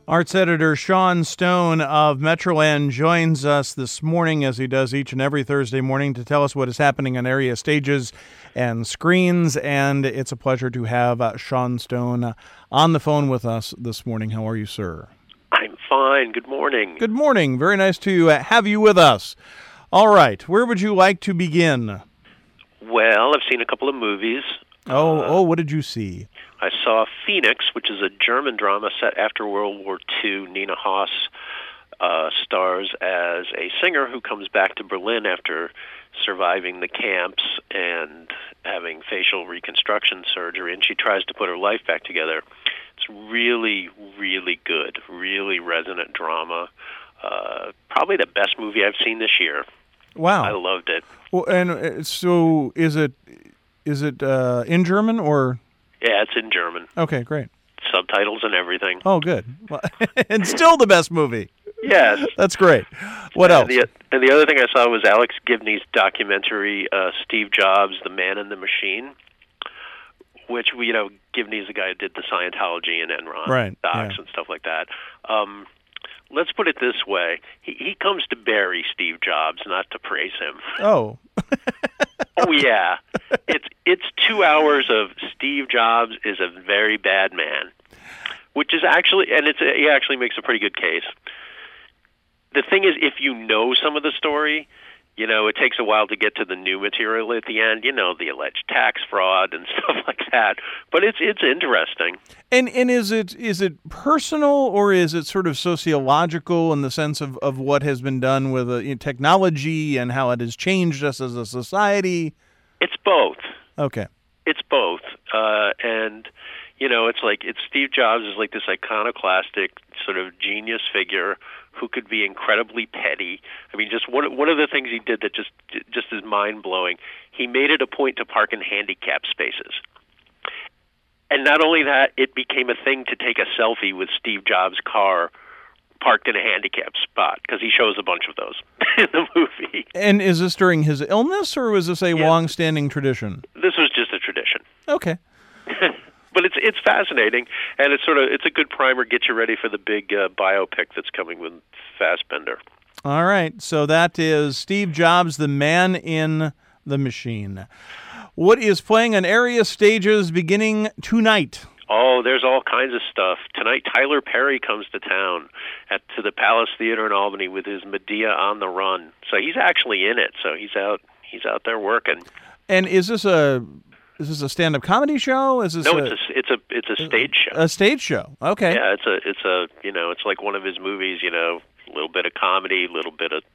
Arts editor Sean Stone of Metroland joins us this morning, as he does each and every Thursday morning, to tell us what is happening on area stages and screens. And it's a pleasure to have Sean Stone on the phone with us this morning. How are you, sir? I'm fine. Good morning. Good morning. Very nice to have you with us. All right. Where would you like to begin? Well, I've seen a couple of movies. What did you see? I saw Phoenix, which is a German drama set after World War II. Nina Hoss stars as a singer who comes back to Berlin after surviving the camps and having facial reconstruction surgery, and she tries to put her life back together. It's really, really good, really resonant drama. Probably the best movie I've seen this year. Wow. I loved it. Well, and so is it in German or? Yeah, it's in German. Okay, great. Subtitles and everything. Oh, good. Well, and still the best movie. Yes. That's great. What else? And the other thing I saw was Alex Gibney's documentary, Steve Jobs, The Man and the Machine, which, Gibney's the guy who did the Scientology and Enron docs and stuff like that. Let's put it this way. He comes to bury Steve Jobs, not to praise him. Oh. Oh, yeah. It's 2 hours of Steve Jobs is a very bad man, which is actually, and he actually makes a pretty good case. The thing is, if you know some of the story, it takes a while to get to the new material at the end, the alleged tax fraud and stuff like that. But it's interesting. And is it personal, or is it sort of sociological in the sense of what has been done with technology and how it has changed us as a society? It's both. Okay. It's both. It's Steve Jobs is like this iconoclastic sort of genius figure who could be incredibly petty. I mean, just one of the things he did that just is mind-blowing, he made it a point to park in handicap spaces. And not only that, it became a thing to take a selfie with Steve Jobs' car parked in a handicap spot, because he shows a bunch of those in the movie. And is this during his illness, or was this a long-standing tradition? This was just a tradition. Okay. But it's fascinating, and it's a good primer. Get you ready for the big biopic that's coming with Fassbender. All right, so that is Steve Jobs, The Man in the Machine. What is playing on area stages beginning tonight? Oh, there's all kinds of stuff. Tonight, Tyler Perry comes to town to the Palace Theater in Albany with his Medea on the Run. So he's actually in it. So he's out there working. And is this a stand-up comedy show? It's a stage show. A stage show. Okay. Yeah, it's like one of his movies. A little bit of comedy, a little bit of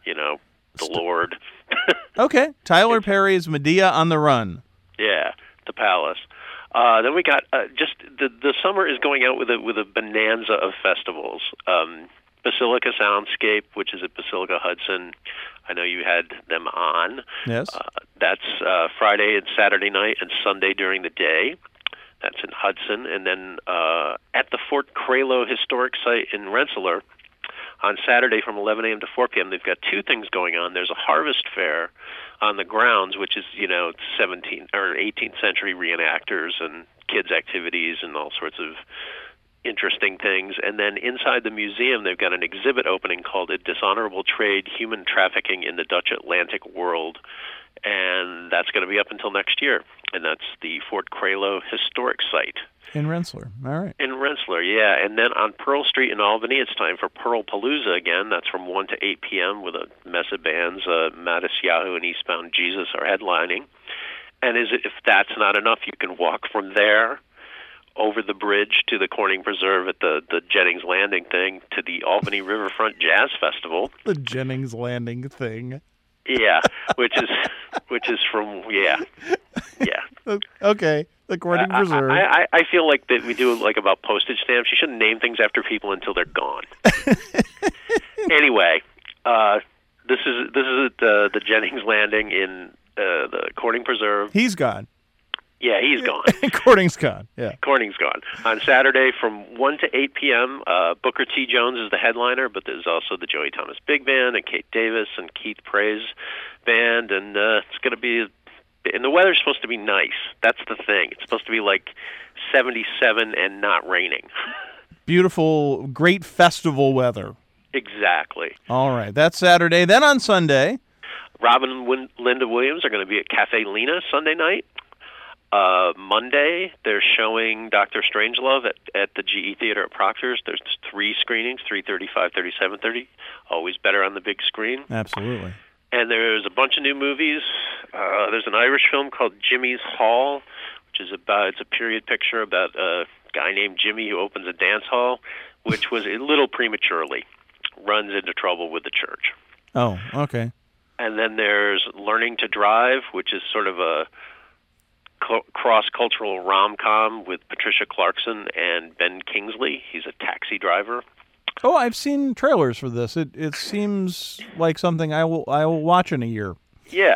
the Lord. Okay, Tyler Perry's Medea on the Run. Yeah, the Palace. Then we got just the summer is going out with a bonanza of festivals. Basilica Soundscape, which is at Basilica Hudson. I know you had them on. Yes. That's Friday and Saturday night and Sunday during the day. That's in Hudson. And then at the Fort Cralo Historic Site in Rensselaer, on Saturday from 11 a.m. to 4 p.m., they've got two things going on. There's a harvest fair on the grounds, which is, 17th or 18th century reenactors and kids' activities and all sorts of interesting things. And then inside the museum, they've got an exhibit opening called A Dishonorable Trade, Human Trafficking in the Dutch Atlantic World. And that's going to be up until next year. And that's the Fort Cralo Historic Site. In Rensselaer. All right. In Rensselaer, yeah. And then on Pearl Street in Albany, it's time for Pearl Palooza again. That's from 1 to 8 p.m. with a mess of bands. Matisyahu and Eastbound Jesus are headlining. And if that's not enough, you can walk from there over the bridge to the Corning Preserve at the Jennings Landing thing to the Albany Riverfront Jazz Festival. The Jennings Landing thing. Yeah, which is from yeah. Okay, the Corning Preserve. I feel like that we do like about postage stamps. You shouldn't name things after people until they're gone. Anyway, this is at the Jennings Landing in the Corning Preserve. He's gone. Yeah, he's gone. Corning's gone. Yeah, Corning's gone. On Saturday from 1 to 8 p.m., Booker T. Jones is the headliner, but there's also the Joey Thomas Big Band and Kate Davis and Keith Praise Band, and it's going to be. And the weather's supposed to be nice. That's the thing. It's supposed to be like 77 and not raining. beautiful, great festival weather. Exactly. All right, that's Saturday. Then on Sunday, Robin and Linda Williams are going to be at Cafe Lena Sunday night. Monday, they're showing Dr. Strangelove at the GE Theater at Proctor's. There's 3 screenings, 3:30, 5:30, 7:30. Always better on the big screen. Absolutely. And there's a bunch of new movies. There's an Irish film called Jimmy's Hall, which is it's a period picture about a guy named Jimmy who opens a dance hall, which was a little prematurely runs into trouble with the church. Oh, okay. And then there's Learning to Drive, which is sort of a cross-cultural rom-com with Patricia Clarkson and Ben Kingsley. He's a taxi driver. Oh, I've seen trailers for this. It seems like something I will watch in a year. Yeah.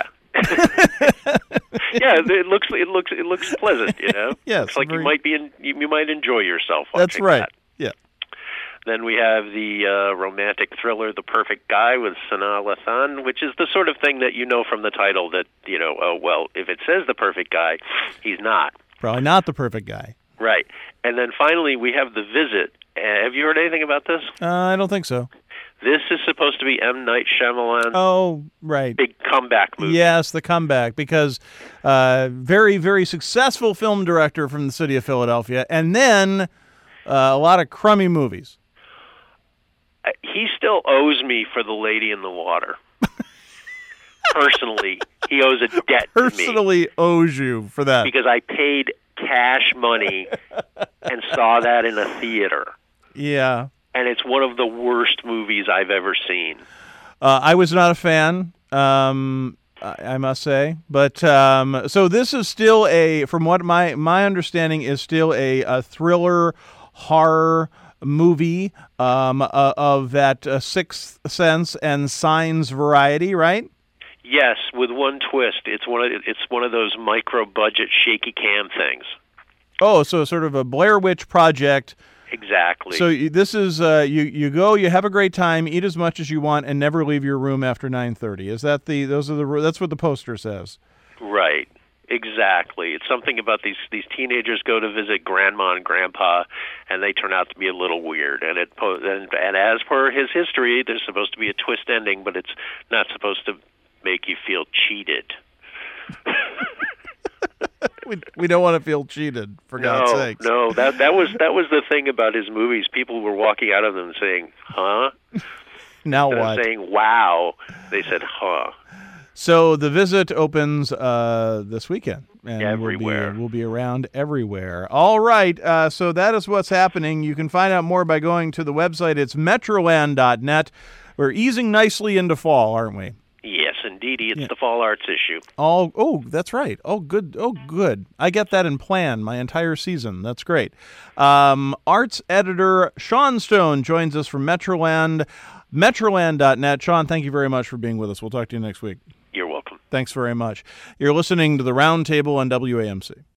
Yeah, it looks pleasant, you know. Yes, it's like you might enjoy yourself watching That's right. that. Yeah. Then we have the romantic thriller The Perfect Guy with Sanaa Lathan, which is the sort of thing that you know from the title that, oh, well, if it says The Perfect Guy, he's not. Probably not the perfect guy. Right. And then finally we have The Visit. Have you heard anything about this? I don't think so. This is supposed to be M. Night Shyamalan's big comeback movie. Yes, the comeback, because very, very successful film director from the city of Philadelphia, and then a lot of crummy movies. He still owes me for The Lady in the Water. Personally, he owes a debt to me. Personally owes you for that. Because I paid cash money and saw that in a theater. Yeah. And it's one of the worst movies I've ever seen. I was not a fan, I must say. But so this is still from what my understanding is still a thriller horror movie of that Sixth Sense and Signs variety, right? Yes, with one twist. It's one of those micro-budget shaky cam things. Oh, so sort of a Blair Witch Project. Exactly. So this is you go, you have a great time, eat as much as you want, and never leave your room after 9:30. Is that that's what the poster says? Right. Exactly. It's something about these teenagers go to visit grandma and grandpa, and they turn out to be a little weird. And and as per his history, there's supposed to be a twist ending, but it's not supposed to make you feel cheated. We don't want to feel cheated, for God's sakes. No, that was the thing about his movies. People were walking out of them saying, "Huh?" Now Instead what? of saying "Wow," they said, "Huh." So The Visit opens this weekend. And everywhere. We'll be around everywhere. All right. So that is what's happening. You can find out more by going to the website. It's metroland.net. We're easing nicely into fall, aren't we? Yes, indeedy. It's the fall arts issue. That's right. Oh, good. I get that in plan my entire season. That's great. Arts editor Sean Stone joins us from Metroland, metroland.net. Sean, thank you very much for being with us. We'll talk to you next week. You're welcome. Thanks very much. You're listening to the Roundtable on WAMC.